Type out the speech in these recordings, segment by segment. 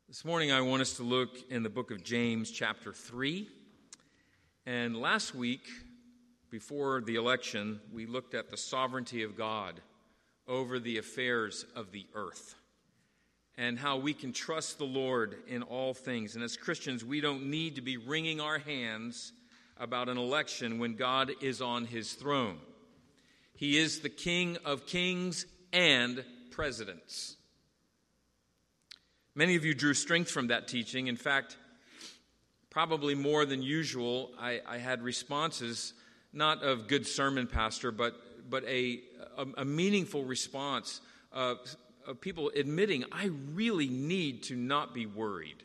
This morning I want us to look in the book of James chapter 3. And last week, before the election, we looked at the sovereignty of God over the affairs of the earth and how we can trust the Lord in all things. And as Christians, we don't need to be wringing our hands about an election when God is on his throne. He is the King of kings and presidents. Many of you drew strength from that teaching. In fact, probably more than usual, I had responses, not of good sermon, Pastor, but a meaningful response of people admitting, I really need to not be worried.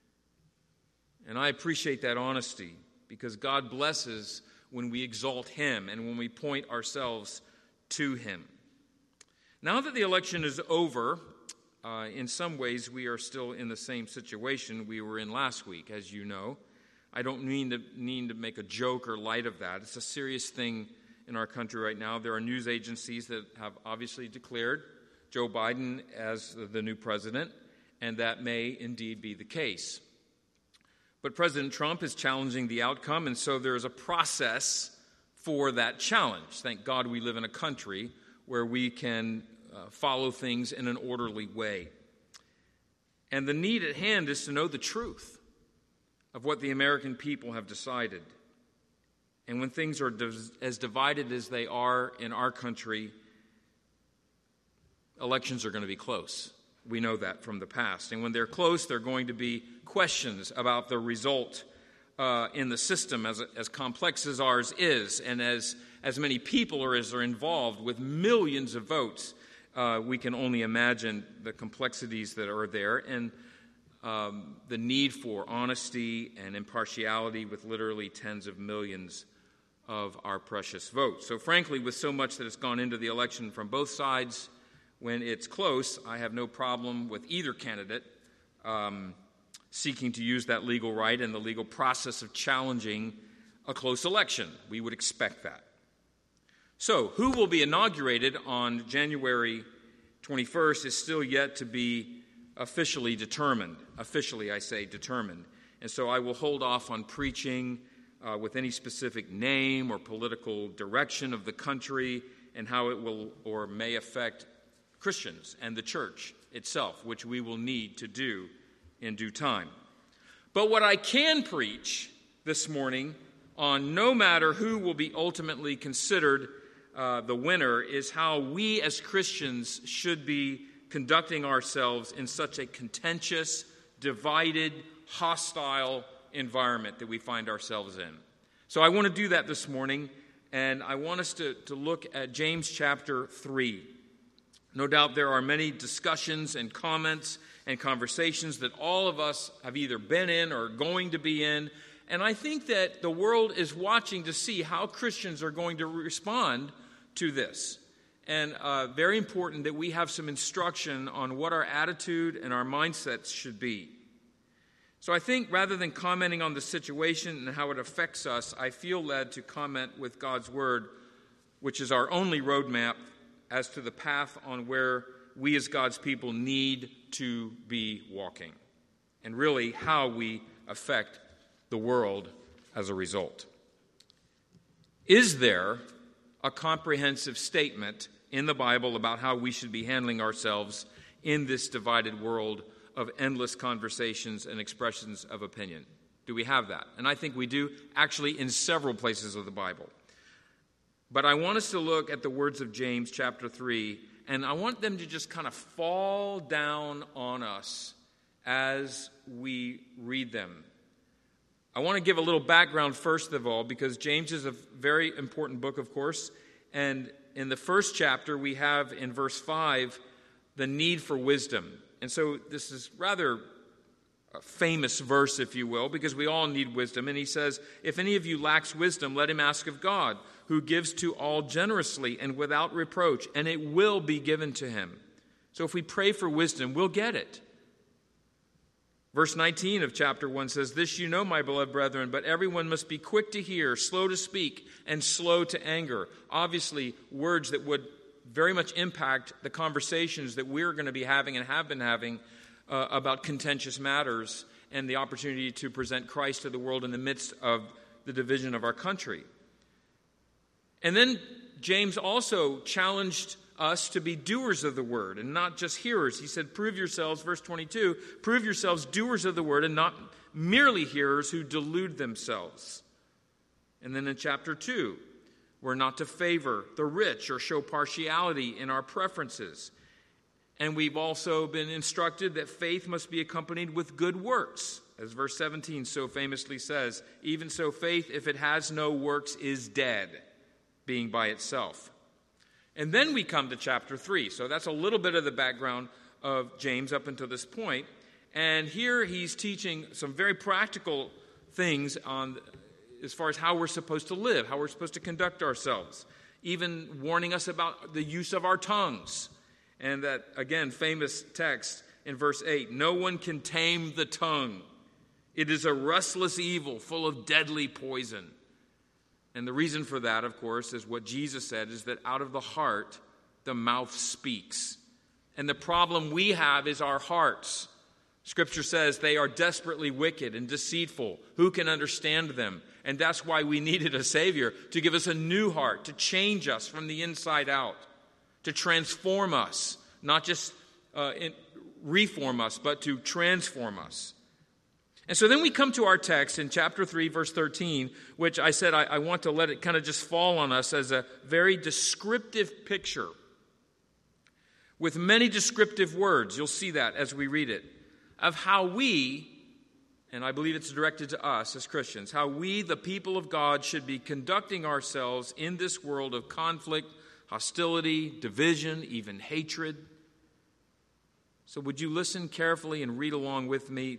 And I appreciate that honesty because God blesses when we exalt him and when we point ourselves to him. Now that the election is over, in some ways, we are still in the same situation we were in last week, as you know. I don't mean to make a joke or light of that. It's a serious thing in our country right now. There are news agencies that have obviously declared Joe Biden as the new president, and that may indeed be the case. But President Trump is challenging the outcome, and so there is a process for that challenge. Thank God we live in a country where we can follow things in an orderly way. And the need at hand is to know the truth of what the American people have decided. And when things are as divided as they are in our country, elections are going to be close. We know that from the past. And when they're close, there are going to be questions about the result in the system as complex as ours is, and as many people are involved with millions of votes. We can only imagine the complexities that are there and the need for honesty and impartiality with literally tens of millions of our precious votes. So frankly, with so much that has gone into the election from both sides, when it's close, I have no problem with either candidate seeking to use that legal right and the legal process of challenging a close election. We would expect that. So, who will be inaugurated on January 21st is still yet to be officially determined. Officially, I say determined. And so I will hold off on preaching with any specific name or political direction of the country and how it will or may affect Christians and the church itself, which we will need to do in due time. But what I can preach this morning on, no matter who will be ultimately considered the winner, is how we as Christians should be conducting ourselves in such a contentious, divided, hostile environment that we find ourselves in. So I want to do that this morning, and I want us to look at James chapter 3. No doubt there are many discussions and comments and conversations that all of us have either been in or going to be in, and I think that the world is watching to see how Christians are going to respond to this. And very important that we have some instruction on what our attitude and our mindsets should be. So I think rather than commenting on the situation and how it affects us, I feel led to comment with God's Word, which is our only roadmap as to the path on where we as God's people need to be walking, and really how we affect the world as a result. Is there a comprehensive statement in the Bible about how we should be handling ourselves in this divided world of endless conversations and expressions of opinion? Do we have that? And I think we do, actually, in several places of the Bible. But I want us to look at the words of James chapter 3, and I want them to just kind of fall down on us as we read them. I want to give a little background first of all, because James is a very important book, of course. And in the first chapter, we have in verse 5, the need for wisdom. And so this is rather a famous verse, if you will, because we all need wisdom. And he says, if any of you lacks wisdom, let him ask of God, who gives to all generously and without reproach, and it will be given to him. So if we pray for wisdom, we'll get it. Verse 19 of chapter 1 says, this you know, my beloved brethren, but everyone must be quick to hear, slow to speak, and slow to anger. Obviously, words that would very much impact the conversations that we're going to be having and have been having about contentious matters and the opportunity to present Christ to the world in the midst of the division of our country. And then James also challenged us to be doers of the word and not just hearers. He said, prove yourselves, verse 22, prove yourselves doers of the word and not merely hearers who delude themselves. And then in chapter 2, we're not to favor the rich or show partiality in our preferences. And we've also been instructed that faith must be accompanied with good works. As verse 17 so famously says, even so faith, if it has no works, is dead, being by itself. And then we come to chapter 3. So that's a little bit of the background of James up until this point. And here he's teaching some very practical things on as far as how we're supposed to live, how we're supposed to conduct ourselves, even warning us about the use of our tongues. And that, again, famous text in verse 8, no one can tame the tongue. It is a restless evil full of deadly poison. And the reason for that, of course, is what Jesus said, is that out of the heart, the mouth speaks. And the problem we have is our hearts. Scripture says they are desperately wicked and deceitful. Who can understand them? And that's why we needed a Savior, to give us a new heart, to change us from the inside out, to transform us, not just reform us, but to transform us. And so then we come to our text in chapter 3, verse 13, which I said I want to let it kind of just fall on us as a very descriptive picture with many descriptive words. You'll see that as we read it, of how we, and I believe it's directed to us as Christians, how we, the people of God, should be conducting ourselves in this world of conflict, hostility, division, even hatred. So would you listen carefully and read along with me?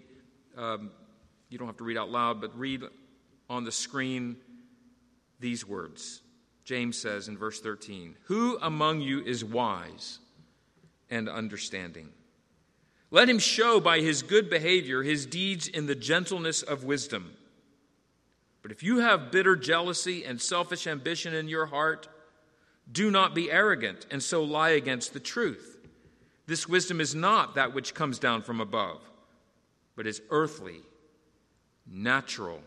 You don't have to read out loud, but read on the screen these words. James says in verse 13, who among you is wise and understanding? Let him show by his good behavior his deeds in the gentleness of wisdom. But if you have bitter jealousy and selfish ambition in your heart, do not be arrogant and so lie against the truth. This wisdom is not that which comes down from above, but is earthly, natural,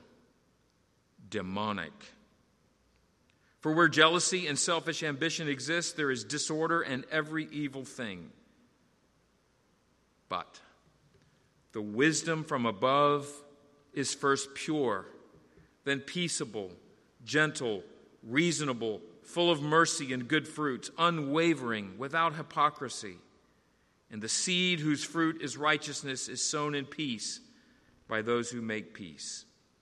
demonic. For where jealousy and selfish ambition exist, there is disorder and every evil thing. But the wisdom from above is first pure, then peaceable, gentle, reasonable, full of mercy and good fruits, unwavering, without hypocrisy. And the seed whose fruit is righteousness is sown in peace by those who make peace.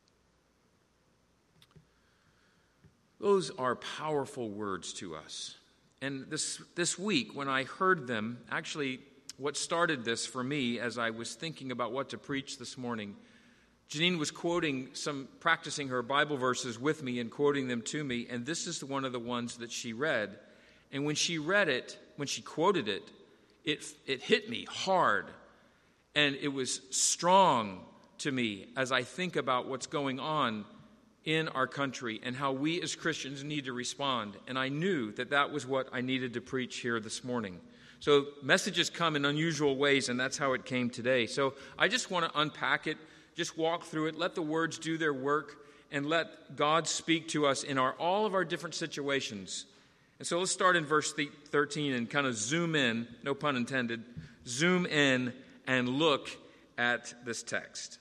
Those are powerful words to us. And this week, when I heard them, actually, what started this for me as I was thinking about what to preach this morning, Janine was practicing her Bible verses with me and quoting them to me, and this is one of the ones that she read. And when she read it, when she quoted it, it hit me hard, and it was strong to me as I think about what's going on in our country and how we as Christians need to respond. And I knew that that was what I needed to preach here this morning. So messages come in unusual ways, and that's how it came today. So I just want to unpack it, just walk through it, let the words do their work, and let God speak to us in all of our different situations. And so let's start in verse 13 and kind of zoom in, no pun intended, zoom in and look at this text.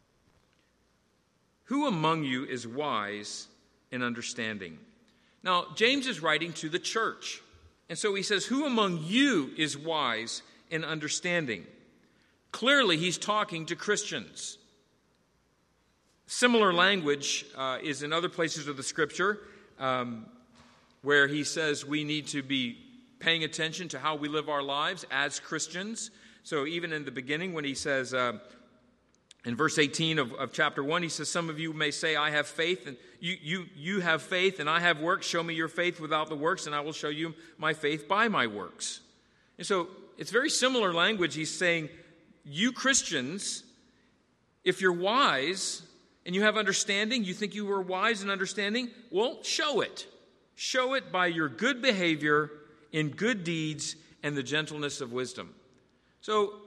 Who among you is wise and understanding? Now, James is writing to the church. And so he says, who among you is wise and understanding? Clearly, he's talking to Christians. Similar language is in other places of the Scripture where he says we need to be paying attention to how we live our lives as Christians. So even in the beginning when he says, in verse 18 of chapter 1, he says, some of you may say, I have faith, and you have faith, and I have works. Show me your faith without the works, and I will show you my faith by my works. And so it's very similar language. He's saying, you Christians, if you're wise and you have understanding, you think you are wise and understanding, well, show it. Show it by your good behavior in good deeds and the gentleness of wisdom. So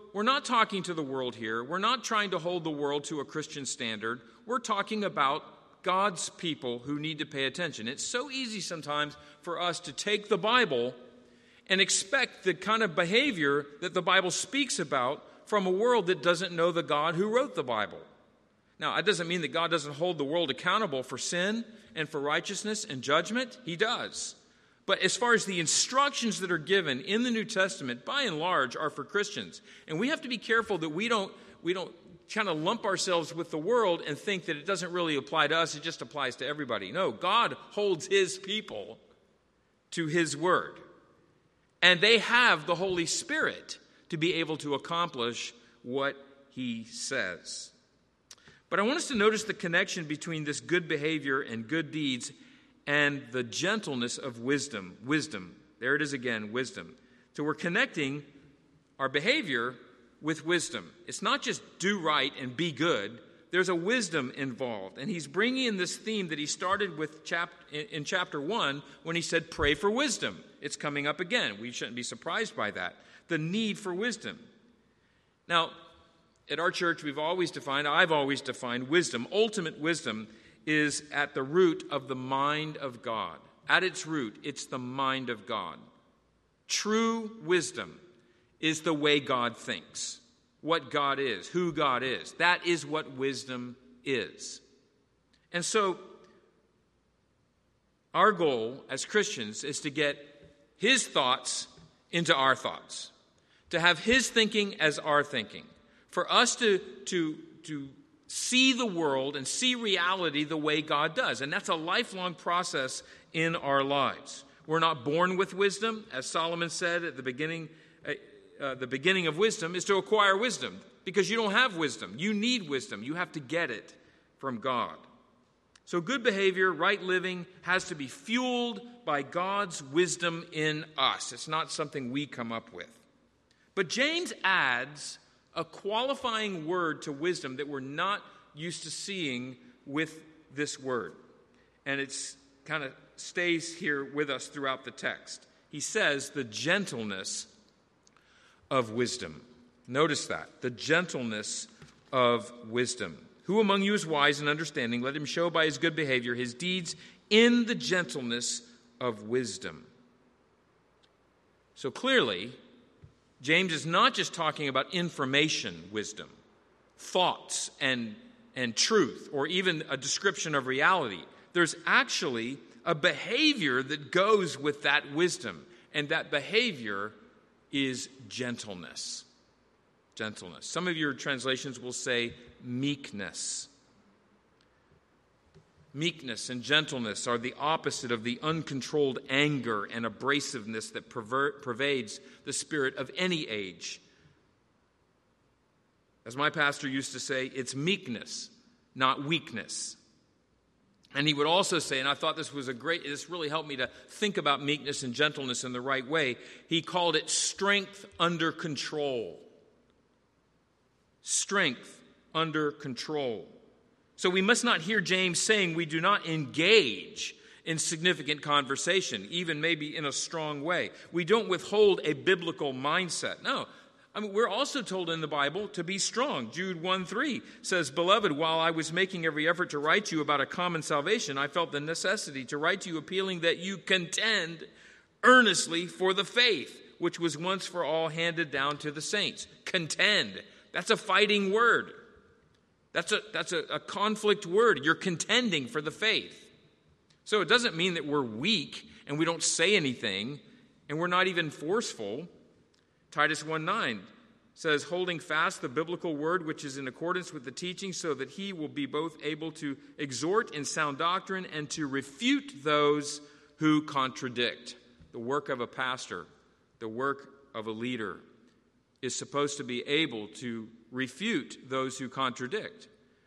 we're not talking to the world here. We're not trying to hold the world to a Christian standard. We're talking about God's people who need to pay attention. It's so easy sometimes for us to take the Bible and expect the kind of behavior that the Bible speaks about from a world that doesn't know the God who wrote the Bible. Now, that doesn't mean that God doesn't hold the world accountable for sin and for righteousness and judgment. He does. But as far as the instructions that are given in the New Testament, by and large, are for Christians. And we have to be careful that we don't kind of lump ourselves with the world and think that it doesn't really apply to us, it just applies to everybody. No, God holds his people to his word. And they have the Holy Spirit to be able to accomplish what he says. But I want us to notice the connection between this good behavior and good deeds and the gentleness of wisdom. Wisdom. There it is again, wisdom. So we're connecting our behavior with wisdom. It's not just do right and be good. There's a wisdom involved. And he's bringing in this theme that he started with in chapter 1 when he said, pray for wisdom. It's coming up again. We shouldn't be surprised by that. The need for wisdom. Now, at our church, I've always defined wisdom. Ultimate wisdom is at the root of the mind of God. At its root, it's the mind of God. True wisdom is the way God thinks, what God is, who God is. That is what wisdom is. And so, our goal as Christians is to get his thoughts into our thoughts, to have his thinking as our thinking, for us to see the world and see reality the way God does. And that's a lifelong process in our lives. We're not born with wisdom. As Solomon said at the beginning of wisdom is to acquire wisdom, because you don't have wisdom. You need wisdom. You have to get it from God. So good behavior, right living, has to be fueled by God's wisdom in us. It's not something we come up with. But James adds a qualifying word to wisdom that we're not used to seeing with this word. And it's kind of stays here with us throughout the text. He says the gentleness of wisdom. Notice that, the gentleness of wisdom. Who among you is wise and understanding? Let him show by his good behavior his deeds in the gentleness of wisdom. So clearly, James is not just talking about information wisdom, thoughts and truth, or even a description of reality. There's actually a behavior that goes with that wisdom, and that behavior is gentleness. Gentleness. Some of your translations will say meekness. Meekness and gentleness are the opposite of the uncontrolled anger and abrasiveness that pervades the spirit of any age. As my pastor used to say, it's meekness, not weakness. And he would also say, and I thought this really helped me to think about meekness and gentleness in the right way. He called it strength under control. Strength under control. So we must not hear James saying we do not engage in significant conversation, even maybe in a strong way. We don't withhold a biblical mindset. No. We're also told in the Bible to be strong. Jude 1:3 says, Beloved, while I was making every effort to write to you about a common salvation, I felt the necessity to write to you appealing that you contend earnestly for the faith, which was once for all handed down to the saints. Contend. That's a fighting word. That's a conflict word. You're contending for the faith. So it doesn't mean that we're weak and we don't say anything and we're not even forceful. Titus 1:9 says, holding fast the biblical word which is in accordance with the teaching, so that he will be both able to exhort in sound doctrine and to refute those who contradict. The work of a pastor, the work of a leader, is supposed to be able to refute those who contradict.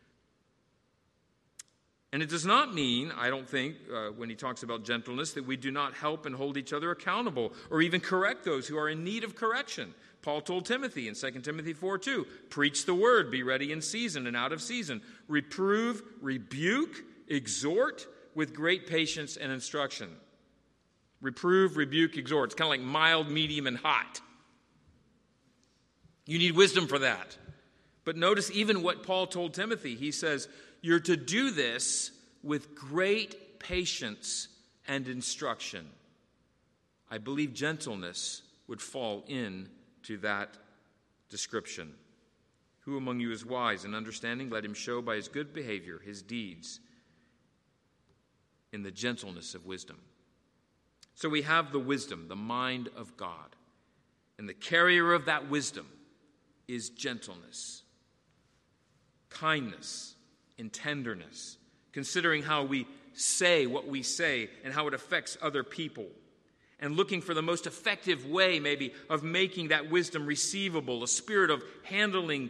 And it does not mean, I don't think, when he talks about gentleness, that we do not help and hold each other accountable or even correct those who are in need of correction. Paul told Timothy in 2 Timothy 4:2, preach the word, be ready in season and out of season. Reprove, rebuke, exhort with great patience and instruction. Reprove, rebuke, exhort. It's kind of like mild, medium, and hot. You need wisdom for that. But notice even what Paul told Timothy. He says, you're to do this with great patience and instruction. I believe gentleness would fall into that description. Who among you is wise and understanding? Let him show by his good behavior his deeds in the gentleness of wisdom. So we have the wisdom, the mind of God. And the carrier of that wisdom is gentleness, kindness, and tenderness, considering how we say what we say and how it affects other people, and looking for the most effective way, maybe, of making that wisdom receivable, a spirit of handling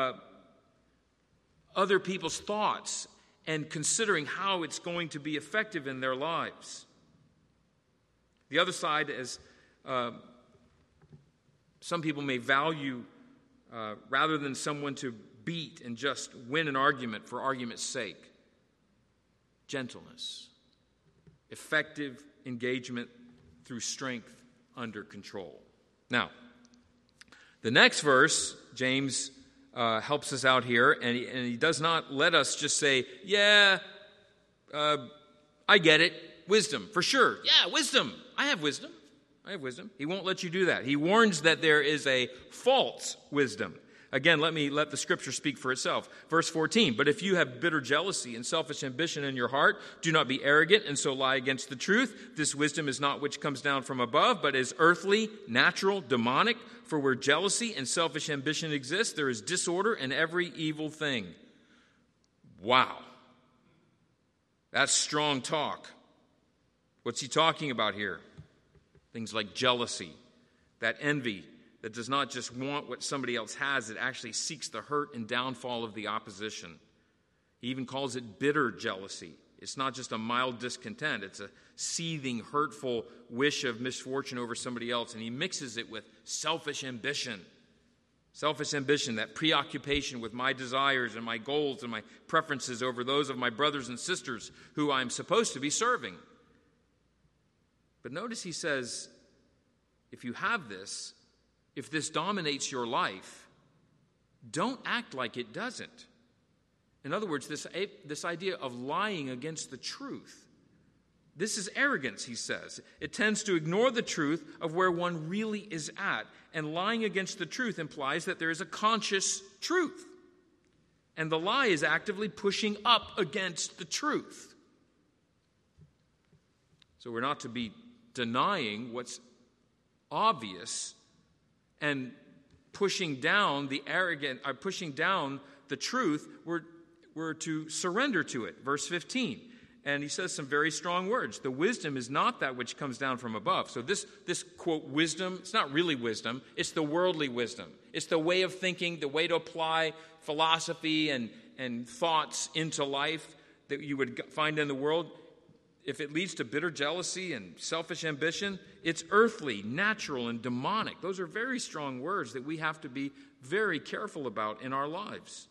other people's thoughts and considering how it's going to be effective in their lives. The other side is some people may value, rather than someone to beat and just win an argument for argument's sake, gentleness, effective engagement through strength under control. Now, the next verse, James helps us out here, and he does not let us just say, I get it, wisdom, for sure. Yeah, wisdom. I have wisdom. He won't let you do that. He warns that there is a false wisdom. Again, let the scripture speak for itself. Verse 14, but if you have bitter jealousy and selfish ambition in your heart, do not be arrogant and so lie against the truth. This wisdom is not which comes down from above, but is earthly, natural, demonic. For where jealousy and selfish ambition exist, there is disorder and every evil thing. Wow. That's strong talk. What's he talking about here? Things like jealousy, that envy that does not just want what somebody else has, it actually seeks the hurt and downfall of the opposition. He even calls it bitter jealousy. It's not just a mild discontent, it's a seething, hurtful wish of misfortune over somebody else, and he mixes it with selfish ambition. Selfish ambition, that preoccupation with my desires and my goals and my preferences over those of my brothers and sisters who I'm supposed to be serving. But notice he says, if you have this, if this dominates your life, don't act like it doesn't. In other words, this idea of lying against the truth. This is arrogance, he says. It tends to ignore the truth of where one really is at. And lying against the truth implies that there is a conscious truth. And the lie is actively pushing up against the truth. So we're not to be denying what's obvious and pushing down the arrogant, or pushing down the truth. We're to surrender to it. Verse 15. And he says some very strong words. The wisdom is not that which comes down from above. So this quote, wisdom, it's not really wisdom. It's the worldly wisdom. It's the way of thinking, the way to apply philosophy and thoughts into life that you would find in the world. If it leads to bitter jealousy and selfish ambition, it's earthly, natural, and demonic. Those are very strong words that we have to be very careful about in our lives.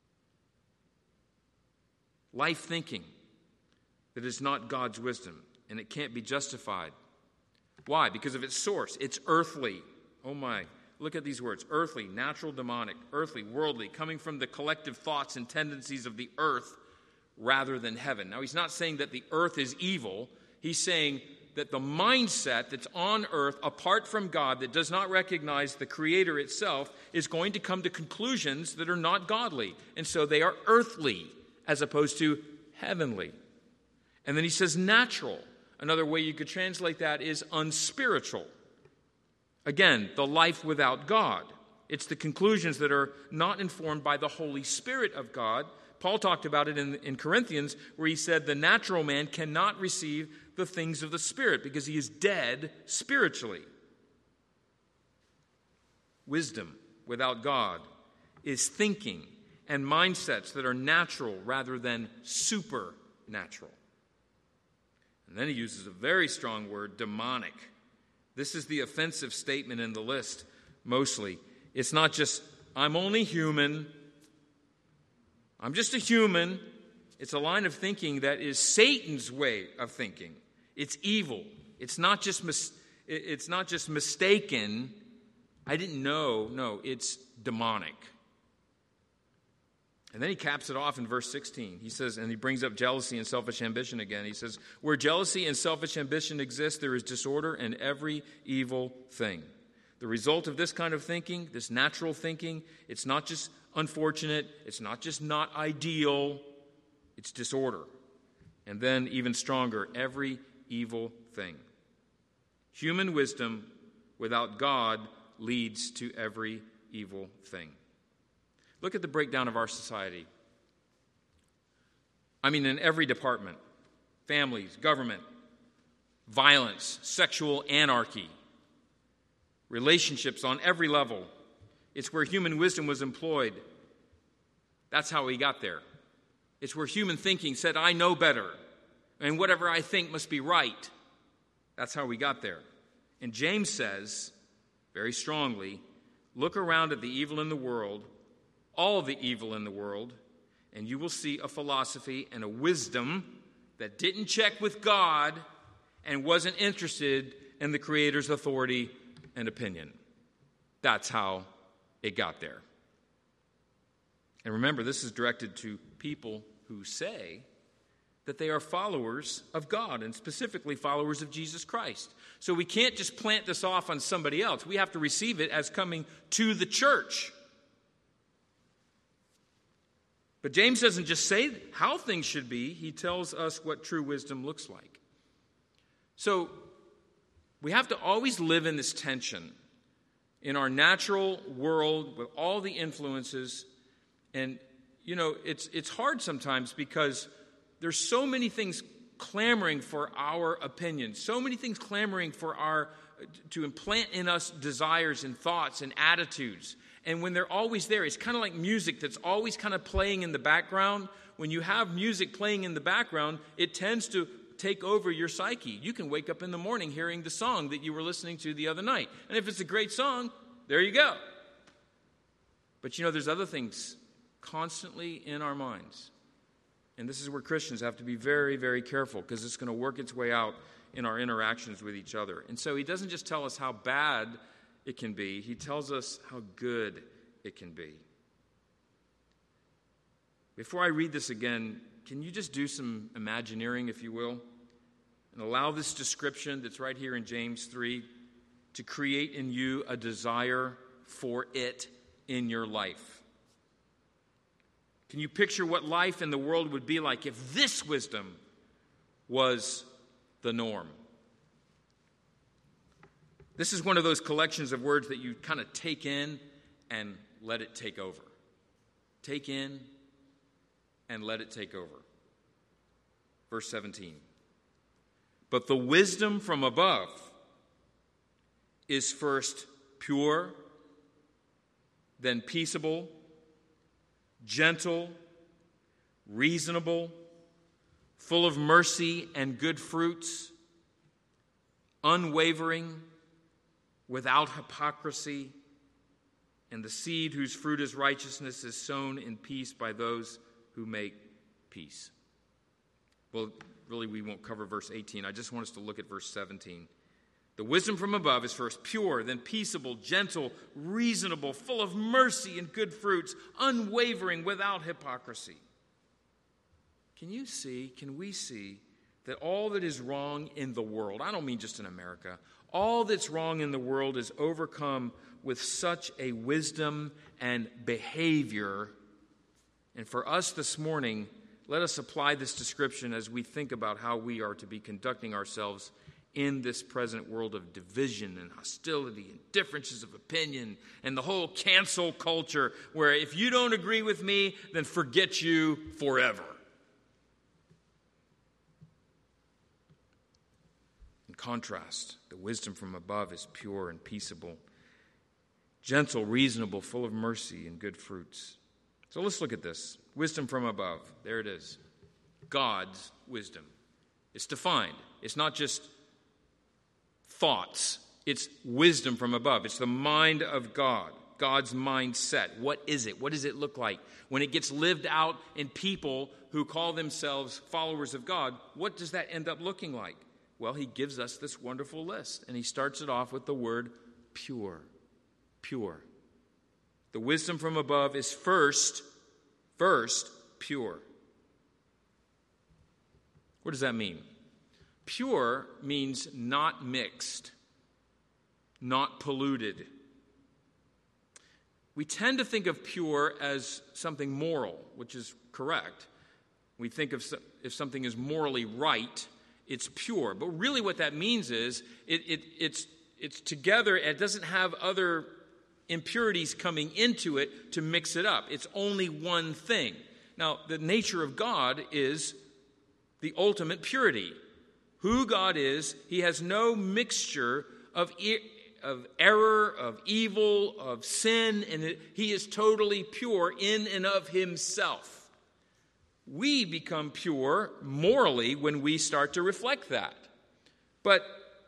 Life thinking that is not God's wisdom, and it can't be justified. Why? Because of its source. It's earthly. Oh my. Look at these words. Earthly, natural, demonic, earthly, worldly, coming from the collective thoughts and tendencies of the earth rather than heaven. Now, he's not saying that the earth is evil. He's saying that the mindset that's on earth apart from God, that does not recognize the Creator itself, is going to come to conclusions that are not godly. And so they are earthly as opposed to heavenly. And then he says natural. Another way you could translate that is unspiritual. Again, the life without God. It's the conclusions that are not informed by the Holy Spirit of God. Paul talked about it in Corinthians, where he said the natural man cannot receive the things of the Spirit because he is dead spiritually. Wisdom without God is thinking and mindsets that are natural rather than supernatural. And then he uses a very strong word, demonic. This is the offensive statement in the list, mostly. It's not just, I'm only human. I'm just a human. It's a line of thinking that is Satan's way of thinking. It's evil. It's not just mistaken I didn't know. No, it's demonic. And then he caps it off in verse 16. He says, and he brings up jealousy and selfish ambition again. He says, where jealousy and selfish ambition exist, there is disorder and every evil thing. The result of this kind of thinking, this natural thinking, it's not just unfortunate, it's not just not ideal, it's disorder. And then even stronger, every evil thing. Human wisdom without God leads to every evil thing. Look at the breakdown of our society. I mean, in every department, families, government, violence, sexual anarchy, relationships on every level. It's where human wisdom was employed. That's how we got there. It's where human thinking said, I know better, and whatever I think must be right. That's how we got there. And James says, very strongly, look around at the evil in the world, all the evil in the world, and you will see a philosophy and a wisdom that didn't check with God and wasn't interested in the Creator's authority and opinion. That's how it got there. And remember, this is directed to people who say that they are followers of God, and specifically followers of Jesus Christ. So we can't just plant this off on somebody else. We have to receive it as coming to the church. But James doesn't just say how things should be. He tells us what true wisdom looks like. So we have to always live in this tension in our natural world with all the influences. And, it's hard sometimes because there's so many things clamoring for our opinion, so many things clamoring to implant in us desires and thoughts and attitudes. And when they're always there, it's kind of like music that's always kind of playing in the background. When you have music playing in the background, it tends to take over your psyche. You can wake up in the morning hearing the song that you were listening to the other night. And if it's a great song, there you go. But there's other things constantly in our minds. And this is where Christians have to be very, very careful, because it's going to work its way out in our interactions with each other. And so he doesn't just tell us how bad it can be, he tells us how good it can be. Before I read this again, can you just do some imagineering, if you will, and allow this description that's right here in James 3 to create in you a desire for it in your life? Can you picture what life in the world would be like if this wisdom was the norm? This is one of those collections of words that you kind of take in and let it take over. Take in and let it take over. Verse 17. But the wisdom from above is first pure, then peaceable, gentle, reasonable, full of mercy and good fruits, unwavering, without hypocrisy, and the seed whose fruit is righteousness is sown in peace by those who make peace. Well, really, we won't cover verse 18. I just want us to look at verse 17. The wisdom from above is first pure, then peaceable, gentle, reasonable, full of mercy and good fruits, unwavering, without hypocrisy. Can we see that all that is wrong in the world, I don't mean just in America, all that's wrong in the world is overcome with such a wisdom and behavior. And for us this morning, let us apply this description as we think about how we are to be conducting ourselves in this present world of division and hostility and differences of opinion and the whole cancel culture where if you don't agree with me, then forget you forever. In contrast, the wisdom from above is pure and peaceable, gentle, reasonable, full of mercy and good fruits. So let's look at this. Wisdom from above. There it is. God's wisdom. It's defined. It's not just thoughts. It's wisdom from above. It's the mind of God, God's mindset. What is it? What does it look like? When it gets lived out in people who call themselves followers of God, what does that end up looking like? Well, he gives us this wonderful list, and he starts it off with the word pure. pure. The wisdom from above is first pure. What does that mean? Pure means not mixed, not polluted. We tend to think of pure as something moral, which is correct. We think of if something is morally right, it's pure. But really what that means is it's together. It doesn't have other impurities coming into it to mix it up. It's only one thing. Now, the nature of God is the ultimate purity. Who God is, he has no mixture of error, of evil, of sin, and he is totally pure in and of himself. We become pure morally when we start to reflect that. But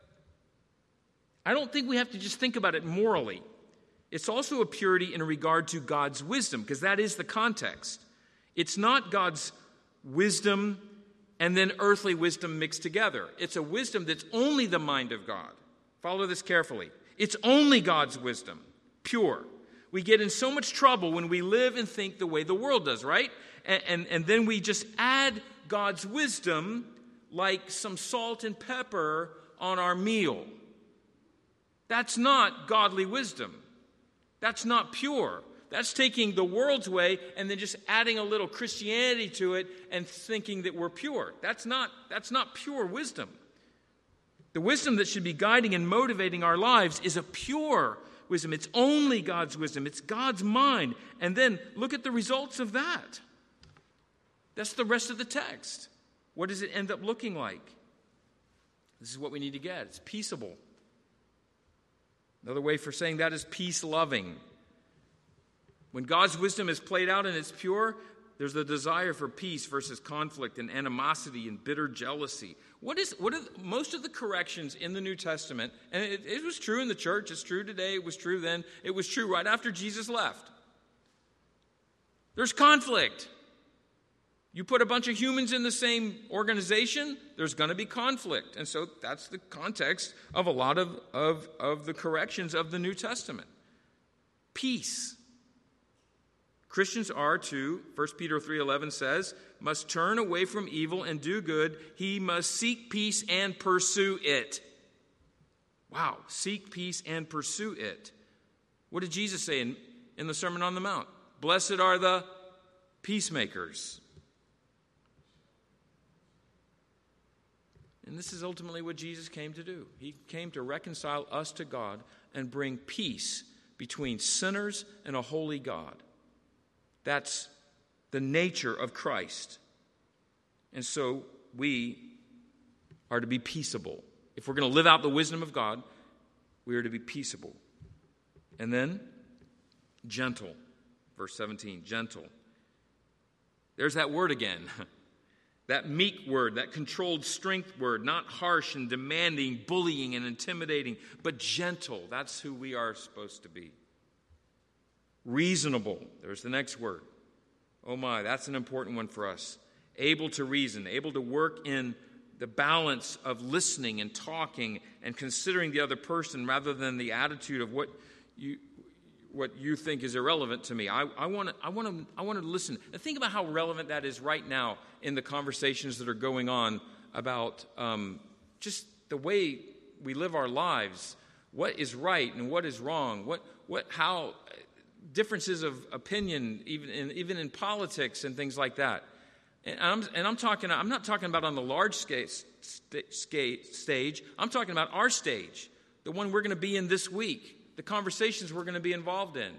I don't think we have to just think about it morally. It's also a purity in regard to God's wisdom, because that is the context. It's not God's wisdom and then earthly wisdom mixed together. It's a wisdom that's only the mind of God. Follow this carefully. It's only God's wisdom, pure. We get in so much trouble when we live and think the way the world does, right? And then we just add God's wisdom like some salt and pepper on our meal. That's not godly wisdom. That's not pure. That's taking the world's way and then just adding a little Christianity to it and thinking that we're pure. That's not pure wisdom. The wisdom that should be guiding and motivating our lives is a pure wisdom. It's only God's wisdom. It's God's mind. And then look at the results of that. That's the rest of the text. What does it end up looking like? This is what we need to get. It's peaceable. Another way for saying that is peace-loving. When God's wisdom is played out and it's pure, there's the desire for peace versus conflict and animosity and bitter jealousy. What are most of the corrections in the New Testament, and it was true in the church, it's true today, it was true then, it was true right after Jesus left. There's conflict. You put a bunch of humans in the same organization, there's going to be conflict. And so that's the context of a lot of the corrections of the New Testament. Peace. Christians are to, 1 Peter 3:11 says, must turn away from evil and do good. He must seek peace and pursue it. Wow, seek peace and pursue it. What did Jesus say in the Sermon on the Mount? Blessed are the peacemakers. And this is ultimately what Jesus came to do. He came to reconcile us to God and bring peace between sinners and a holy God. That's the nature of Christ. And so we are to be peaceable. If we're going to live out the wisdom of God, we are to be peaceable. And then, gentle. Verse 17, gentle. There's that word again. That meek word, that controlled strength word, not harsh and demanding, bullying and intimidating, but gentle. That's who we are supposed to be. Reasonable. There's the next word. Oh my, that's an important one for us. Able to reason, able to work in the balance of listening and talking and considering the other person rather than the attitude of what you think is irrelevant to me. I want to listen. And think about how relevant that is right now in the conversations that are going on about just the way we live our lives. What is right and what is wrong? How differences of opinion, even in politics and things like that. And I'm not talking about on the large stage. I'm talking about our stage, the one we're going to be in this week. The conversations we're going to be involved in.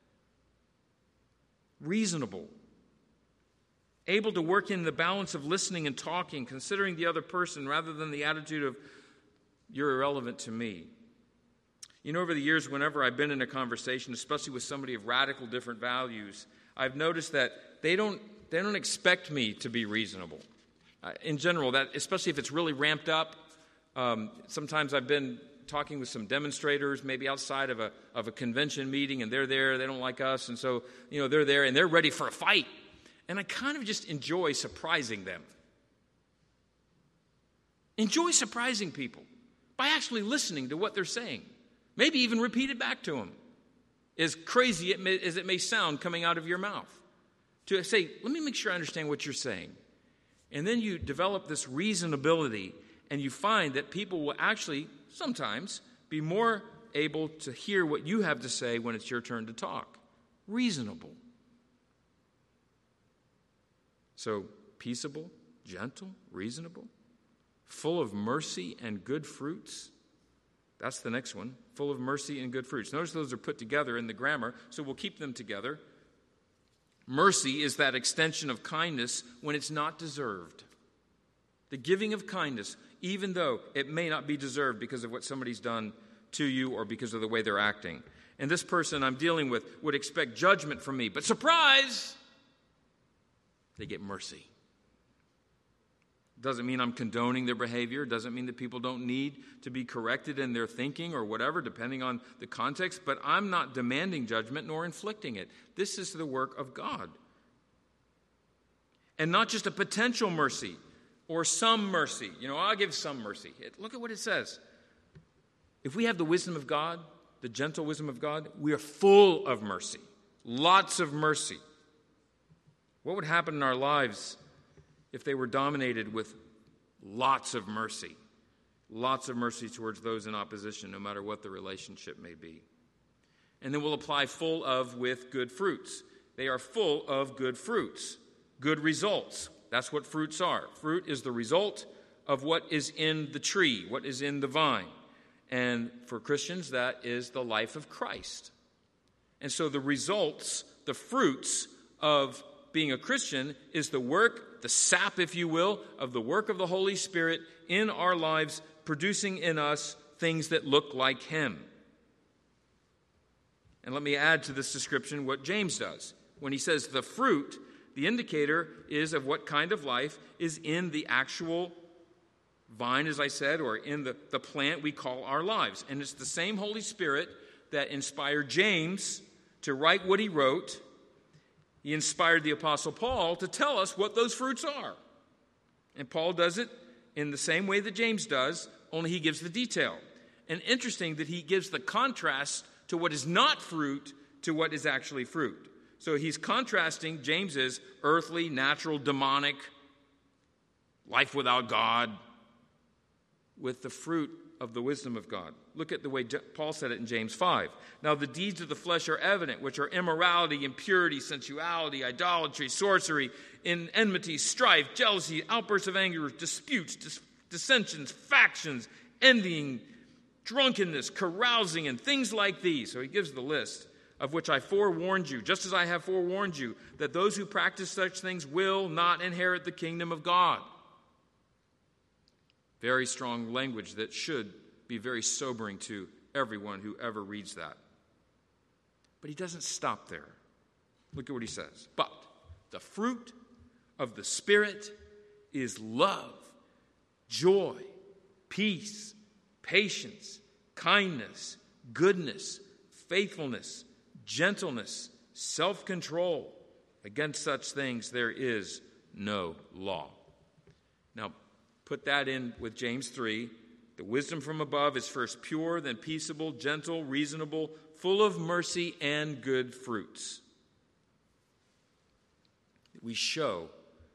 Reasonable. Able to work in the balance of listening and talking, considering the other person rather than the attitude of, you're irrelevant to me. You know, over the years, whenever I've been in a conversation, especially with somebody of radical different values, I've noticed that they don't expect me to be reasonable. In general, that especially if it's really ramped up. Sometimes I've been talking with some demonstrators, maybe outside of a convention meeting, and they're there, they don't like us, and so, they're there, and they're ready for a fight. And I kind of just enjoy surprising them. Enjoy surprising people by actually listening to what they're saying. Maybe even repeat it back to them. as crazy as it may sound coming out of your mouth. To say, let me make sure I understand what you're saying. And then you develop this reasonability, and you find that people will actually sometimes be more able to hear what you have to say when it's your turn to talk. Reasonable. So, peaceable, gentle, reasonable, full of mercy and good fruits. That's the next one. Full of mercy and good fruits. Notice those are put together in the grammar, so we'll keep them together. Mercy is that extension of kindness when it's not deserved. The giving of kindness, even though it may not be deserved because of what somebody's done to you or because of the way they're acting. And this person I'm dealing with would expect judgment from me. But surprise! They get mercy. Doesn't mean I'm condoning their behavior. Doesn't mean that people don't need to be corrected in their thinking or whatever, depending on the context. But I'm not demanding judgment nor inflicting it. This is the work of God. And not just a potential mercy or some mercy. I'll give some mercy. Look at what it says. If we have the wisdom of God, the gentle wisdom of God, we are full of mercy. Lots of mercy. What would happen in our lives if they were dominated with lots of mercy? Lots of mercy towards those in opposition, no matter what the relationship may be. And then we'll apply full of with good fruits. They are full of good fruits, good results. That's what fruits are. Fruit is the result of what is in the tree, what is in the vine. And for Christians, that is the life of Christ. And so the results, the fruits of being a Christian is the work, the sap, if you will, of the work of the Holy Spirit in our lives, producing in us things that look like Him. And let me add to this description what James does. When he says the fruit, the indicator is of what kind of life is in the actual vine, as I said, or in the plant we call our lives. And it's the same Holy Spirit that inspired James to write what he wrote. He inspired the Apostle Paul to tell us what those fruits are. And Paul does it in the same way that James does, only he gives the detail. And interesting that he gives the contrast to what is not fruit to what is actually fruit. So he's contrasting James's earthly, natural, demonic, life without God with the fruit of the wisdom of God. Look at the way Paul said it in James 5. Now the deeds of the flesh are evident, which are immorality, impurity, sensuality, idolatry, sorcery, enmity, strife, jealousy, outbursts of anger, disputes, dissensions, factions, envying, drunkenness, carousing, and things like these. So he gives the list, of which I forewarned you, just as I have forewarned you, that those who practice such things will not inherit the kingdom of God. Very strong language that should be very sobering to everyone who ever reads that. But he doesn't stop there. Look at what he says. But the fruit of the Spirit is love, joy, peace, patience, kindness, goodness, faithfulness, gentleness, self-control. Against such things there is no law. Now, put that in with James 3. The wisdom from above is first pure, then peaceable, gentle, reasonable, full of mercy and good fruits. We show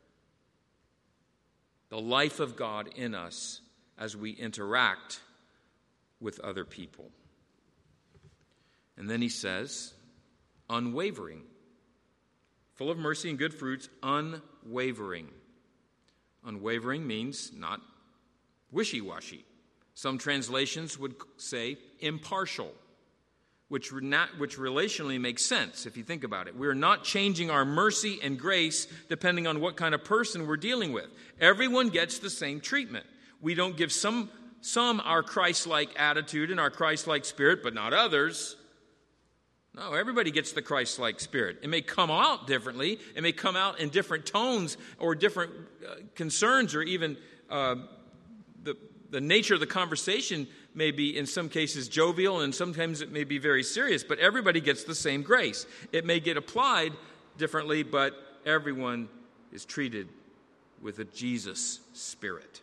the life of God in us as we interact with other people. And then he says, unwavering. Full of mercy and good fruits, unwavering. Unwavering means not wishy-washy. Some translations would say impartial, which relationally makes sense if you think about it. We're not changing our mercy and grace depending on what kind of person we're dealing with. Everyone gets the same treatment. We don't give some our Christ-like attitude and our Christ-like spirit, but not others. No, everybody gets the Christ-like spirit. It may come out differently. It may come out in different tones or different concerns, or even the nature of the conversation may be in some cases jovial, and sometimes it may be very serious, but everybody gets the same grace. It may get applied differently, but everyone is treated with a Jesus spirit.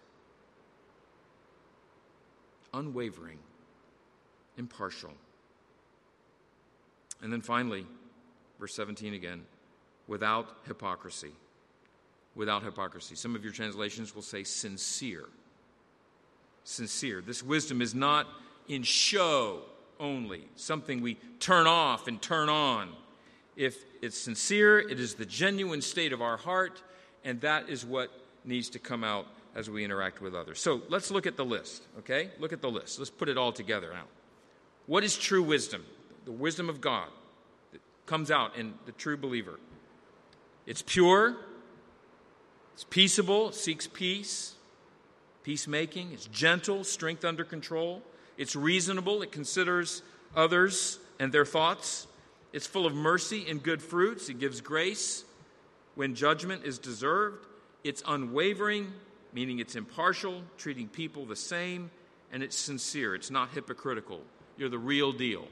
Unwavering, impartial. And then finally, verse 17 again, without hypocrisy. Without hypocrisy. Some of your translations will say sincere. Sincere. This wisdom is not in show only, something we turn off and turn on. If it's sincere, it is the genuine state of our heart, and that is what needs to come out as we interact with others. So let's look at the list, okay? Look at the list. Let's put it all together now. What is true wisdom? The wisdom of God that comes out in the true believer. It's pure, it's peaceable, it seeks peace, peacemaking, it's gentle, strength under control, it's reasonable, it considers others and their thoughts, it's full of mercy and good fruits, it gives grace when judgment is deserved, it's unwavering, meaning it's impartial, treating people the same, and it's sincere, it's not hypocritical. You're the real deal.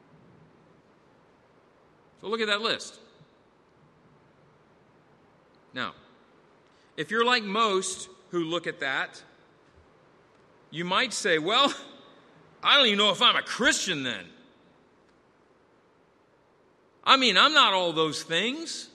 So look at that list. Now, if you're like most who look at that, you might say, well, I don't even know if I'm a Christian then. I mean, I'm not all those things.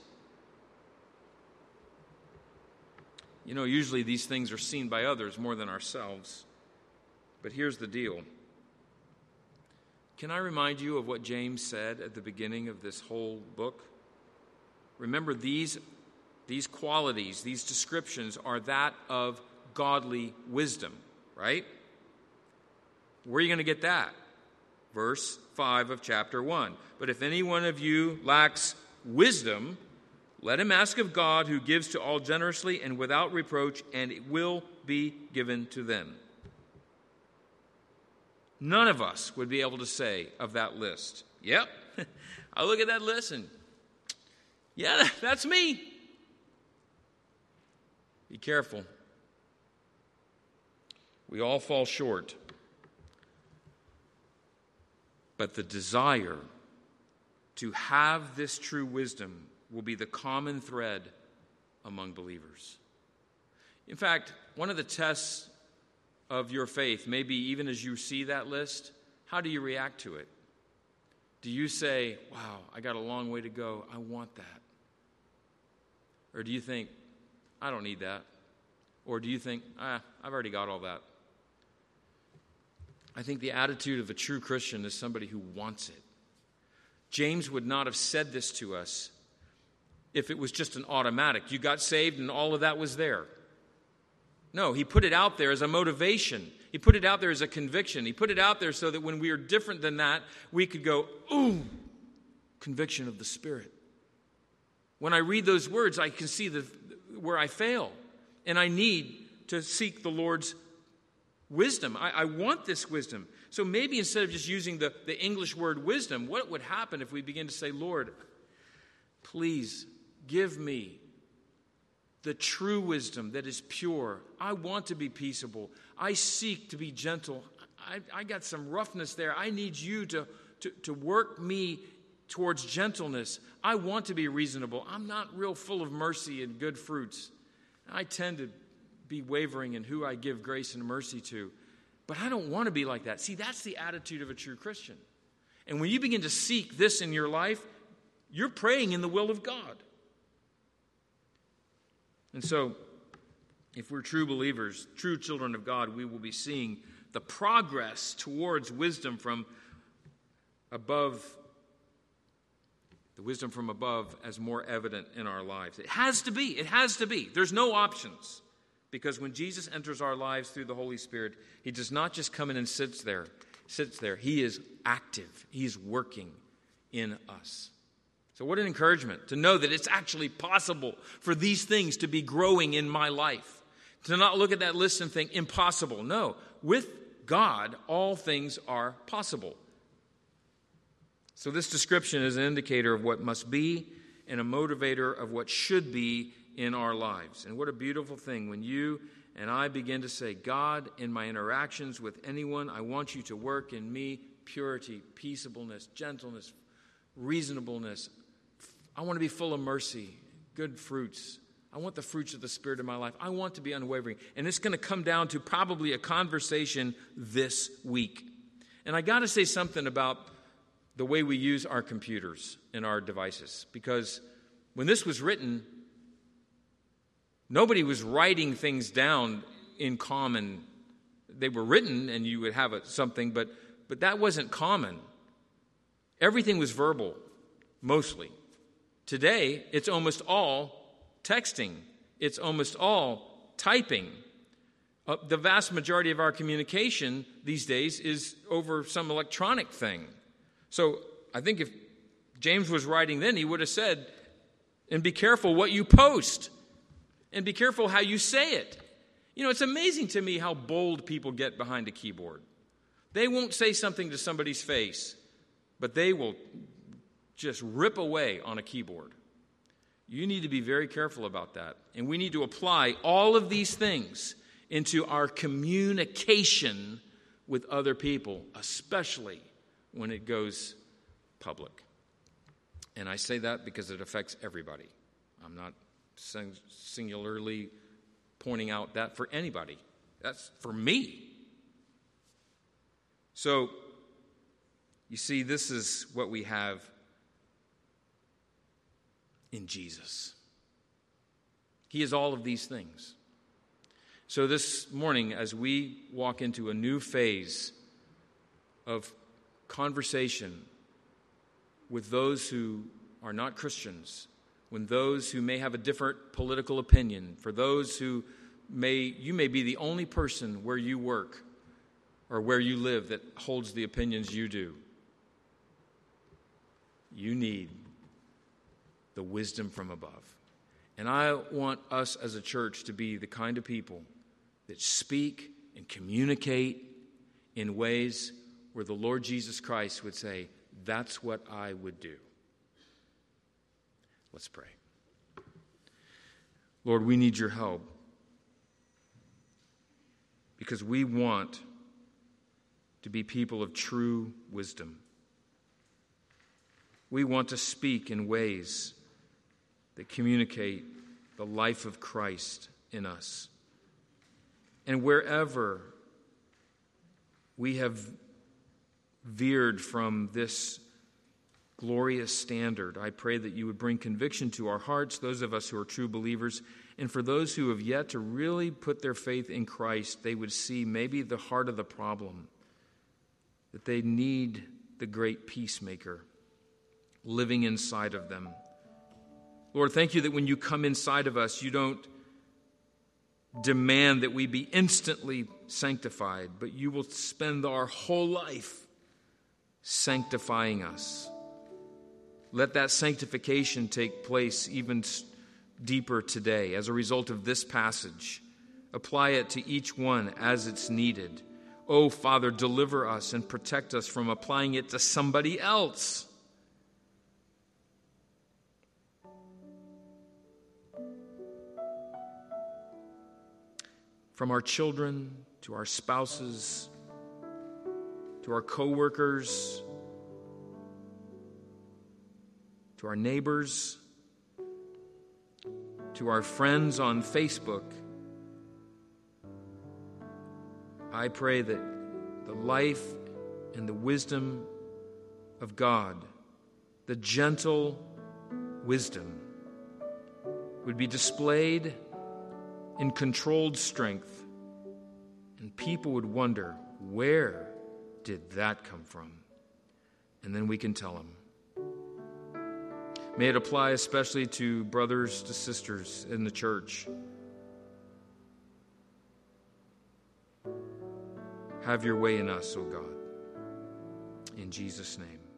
You know, usually these things are seen by others more than ourselves. But here's the deal. Can I remind you of what James said at the beginning of this whole book? Remember, these qualities, these descriptions are that of godly wisdom, right? Where are you going to get that? Verse 5 of chapter 1. But if any one of you lacks wisdom, let him ask of God, who gives to all generously and without reproach, and it will be given to them. None of us would be able to say of that list, yep, I look at that list and, yeah, that's me. Be careful. We all fall short. But the desire to have this true wisdom will be the common thread among believers. In fact, one of the tests of your faith, maybe even as you see that list, how do you react to it? Do you say, wow, I got a long way to go, I want that? Or do you think, I don't need that? Or do you think, I've already got all that? I think the attitude of a true Christian is somebody who wants it. James would not have said this to us if it was just an automatic. You got saved and all of that was there. No, he put it out there as a motivation. He put it out there as a conviction. He put it out there so that when we are different than that, we could go, ooh, conviction of the Spirit. When I read those words, I can see where I fail. And I need to seek the Lord's wisdom. I want this wisdom. So maybe instead of just using the English word wisdom, what would happen if we begin to say, Lord, please give me the true wisdom that is pure. I want to be peaceable. I seek to be gentle. I got some roughness there. I need you to work me towards gentleness. I want to be reasonable. I'm not real full of mercy and good fruits. I tend to be wavering in who I give grace and mercy to. But I don't want to be like that. See, that's the attitude of a true Christian. And when you begin to seek this in your life, you're praying in the will of God. And so, if we're true believers, true children of God, we will be seeing the progress towards wisdom from above, the wisdom from above as more evident in our lives. It has to be. It has to be. There's no options. Because when Jesus enters our lives through the Holy Spirit, he does not just come in and sits there. He is active. He is working in us. So what an encouragement to know that it's actually possible for these things to be growing in my life. To not look at that list and think, impossible. No, with God, all things are possible. So this description is an indicator of what must be and a motivator of what should be in our lives. And what a beautiful thing when you and I begin to say, God, in my interactions with anyone, I want you to work in me purity, peaceableness, gentleness, reasonableness. I want to be full of mercy, good fruits. I want the fruits of the Spirit in my life. I want to be unwavering. And it's going to come down to probably a conversation this week. And I got to say something about the way we use our computers and our devices. Because when this was written, nobody was writing things down in common. They were written and you would have something, but that wasn't common. Everything was verbal, mostly. Today, it's almost all texting. It's almost all typing. The vast majority of our communication these days is over some electronic thing. So I think if James was writing then, he would have said, and be careful what you post, and be careful how you say it. You know, it's amazing to me how bold people get behind a keyboard. They won't say something to somebody's face, but they will just rip away on a keyboard. You need to be very careful about that. And we need to apply all of these things into our communication with other people, especially when it goes public. And I say that because it affects everybody. I'm not singularly pointing out that for anybody. That's for me. So, you see, this is what we have in Jesus. He is all of these things. So this morning, as we walk into a new phase of conversation with those who are not Christians, with those who may have a different political opinion, for those who you may be the only person where you work or where you live that holds the opinions you do. You need the wisdom from above. And I want us as a church to be the kind of people that speak and communicate in ways where the Lord Jesus Christ would say, that's what I would do. Let's pray. Lord, we need your help because we want to be people of true wisdom. We want to speak in ways that communicate the life of Christ in us. And wherever we have veered from this glorious standard, I pray that you would bring conviction to our hearts, those of us who are true believers, and for those who have yet to really put their faith in Christ, they would see maybe the heart of the problem, that they need the great peacemaker living inside of them. Lord, thank you that when you come inside of us, you don't demand that we be instantly sanctified, but you will spend our whole life sanctifying us. Let that sanctification take place even deeper today as a result of this passage. Apply it to each one as it's needed. Oh, Father, deliver us and protect us from applying it to somebody else. From our children to our spouses, to our co-workers, to our neighbors, to our friends on Facebook. I pray that the life and the wisdom of God, the gentle wisdom, would be displayed in controlled strength, and people would wonder, where did that come from? And then we can tell them. May it apply especially to brothers, to sisters in the church. Have your way in us, O God. In Jesus' name.